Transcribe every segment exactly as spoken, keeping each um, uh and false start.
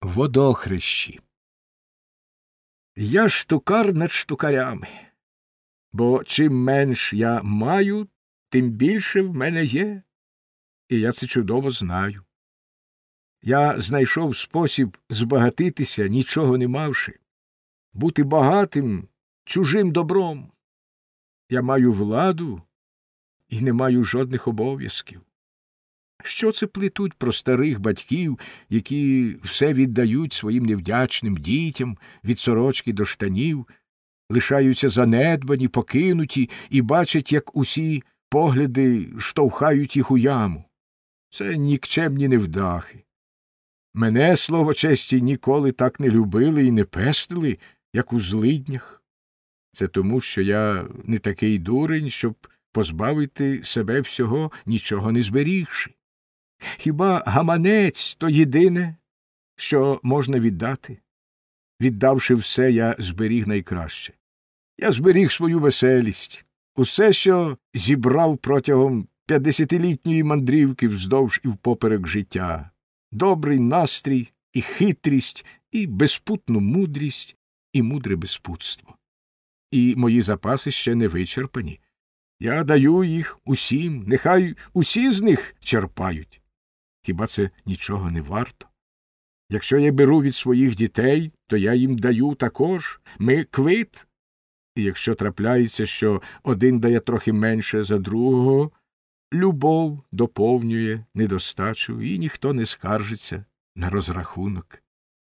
Водохрещі. Я штукар над штукарями, бо чим менш я маю, тим більше в мене є, і я це чудово знаю. Я знайшов спосіб збагатитися, нічого не мавши, бути багатим чужим добром. Я маю владу і не маю жодних обов'язків. Що це плетуть про старих батьків, які все віддають своїм невдячним дітям, від сорочки до штанів, лишаються занедбані, покинуті і бачать, як усі погляди штовхають їх у яму. Це нікчемні невдахи. Мене, слово честі, ніколи так не любили і не пестили, як у злиднях. Це тому, що я не такий дурень, щоб позбавити себе всього, нічого не зберігши. Хіба гаманець – то єдине, що можна віддати? Віддавши все, я зберіг найкраще. Я зберіг свою веселість, усе, що зібрав протягом п'ятдесятилітньої мандрівки вздовж і впоперек життя. Добрий настрій, і хитрість, і безпутну мудрість, і мудре безпутство. І мої запаси ще не вичерпані. Я даю їх усім, нехай усі з них черпають. Хіба це нічого не варто? Якщо я беру від своїх дітей, то я їм даю також. Ми квит. І якщо трапляється, що один дає трохи менше за другого, любов доповнює недостачу, і ніхто не скаржиться на розрахунок.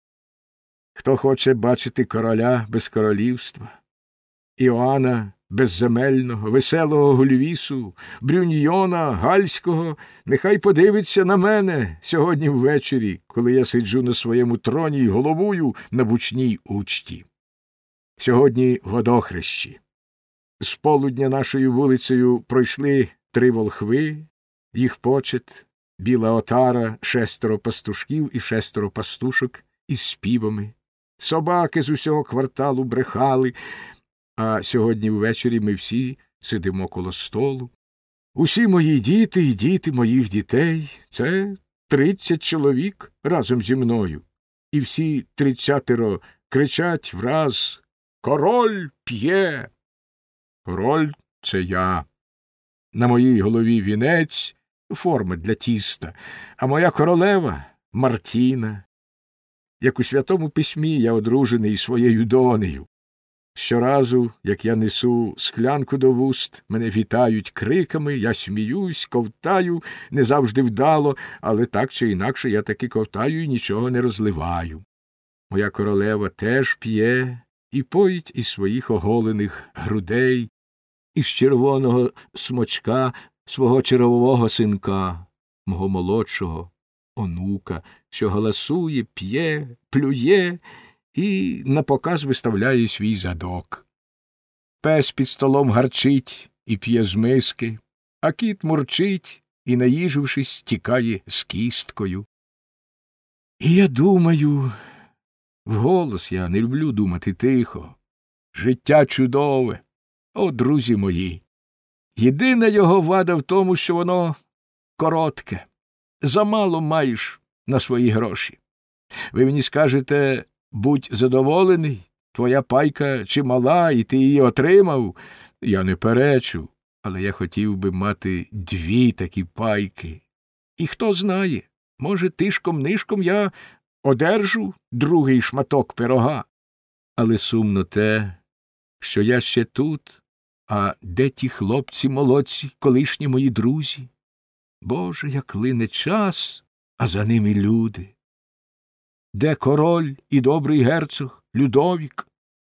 Хто хоче бачити короля без королівства, Іоанна безземельного, веселого Гульвісу, Брюньйона Гальського, нехай подивиться на мене сьогодні ввечері, коли я сиджу на своєму троні й головую на бучній учті. Сьогодні водохрещі. З полудня нашою вулицею пройшли три волхви, їх почет, біла отара, шестеро пастушків і шестеро пастушок із співами. Собаки з усього кварталу брехали, а сьогодні ввечері ми всі сидимо коло столу. Усі мої діти і діти моїх дітей – це тридцять чоловік разом зі мною. І всі тридцятеро кричать враз: «Король п'є!» Король – це я. На моїй голові вінець, форма для тіста, а моя королева – Мартіна. Як у Святому Письмі, я одружений своєю донею. Щоразу, як я несу склянку до вуст, мене вітають криками, я сміюсь, ковтаю, не завжди вдало, але так чи інакше я таки ковтаю і нічого не розливаю. Моя королева теж п'є і поїть із своїх оголених грудей, із червоного смочка свого червового синка, мого молодшого онука, що галасує, п'є, плює і напоказ виставляє свій задок. Пес під столом гарчить і п'є з миски, а кіт мурчить і, наїжившись, тікає з кісткою. І я думаю, вголос, я не люблю думати тихо, життя чудове, о, друзі мої. Єдина його вада в тому, що воно коротке, замало маєш на свої гроші. Ви мені скажете: будь задоволений, твоя пайка чимала, і ти її отримав. Я не перечу, але я хотів би мати дві такі пайки. І хто знає, може, тишком-нишком я одержу другий шматок пирога. Але сумно те, що я ще тут, а де ті хлопці-молодці, колишні мої друзі? Боже, як лине час, а за ними люди. Де король і добрий герцог Людовік?